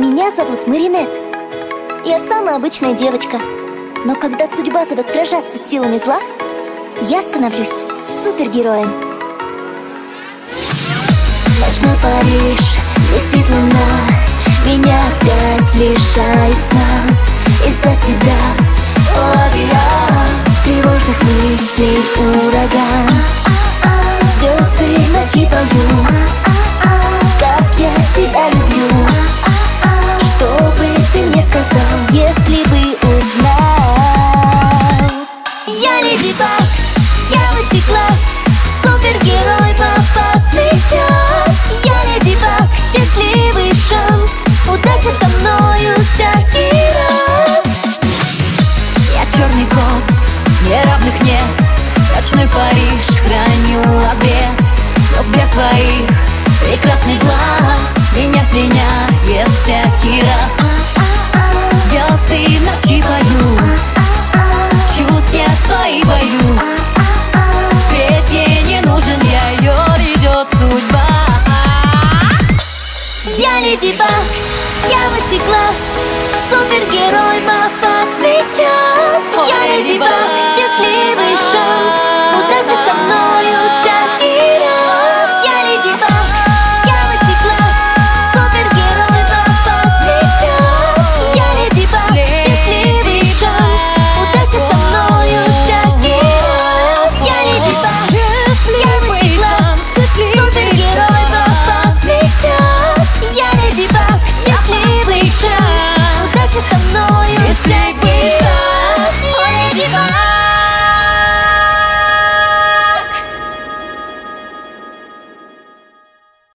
Меня зовут Маринет. Я самая обычная девочка. Но когда судьба зовет сражаться с силами зла, я становлюсь супергероем. Ночной Париж, блестит луна, меня опять лишает сна. Из-за тебя, тревожных мыслей ураган. Звезды в ночи поют, как я тебя люблю. Что бы ты мне сказал, если бы узнал? Я Леди Баг, я высший класс, супергерой в опасный час. Я Леди Баг, счастливый шанс, удача со мною всякий раз. Я черный кот, неравных нет. Ночной Париж, храню обед. Но взгляд твоих прекрасный глаз меня пленяет всякий раз. Звезды в ночи поют, чувств я свои боюсь. Ведь ей не нужен я, ее ведет судьба. Я Леди Баг, я высший класс, супергерой в опасный час. Я Леди Баг, счастливый шанс, удача со